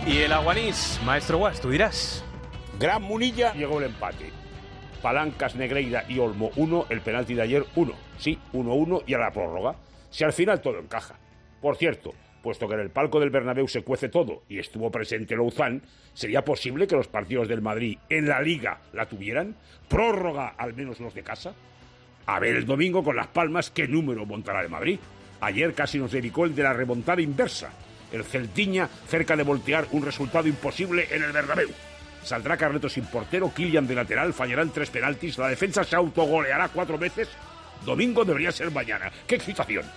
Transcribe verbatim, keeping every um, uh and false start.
Y el Aguanís, maestro Guas, tú dirás. Gran Munilla, llegó el empate. Palancas, Negreira y Olmo uno, el penalti de ayer uno. Sí, uno uno y a la prórroga. Si al final todo encaja. Por cierto, puesto que en el palco del Bernabéu se cuece todo y estuvo presente Louzán, ¿sería posible que los partidos del Madrid en la Liga la tuvieran? ¿Prórroga al menos los de casa? A ver el domingo con Las Palmas qué número montará el Madrid. Ayer casi nos dedicó el de la remontada inversa. El Celtiña cerca de voltear un resultado imposible en el Bernabéu. Saldrá Carleto sin portero, Kylian de lateral, fallarán tres penaltis, la defensa se autogoleará cuatro veces. Domingo debería ser mañana. ¡Qué excitación!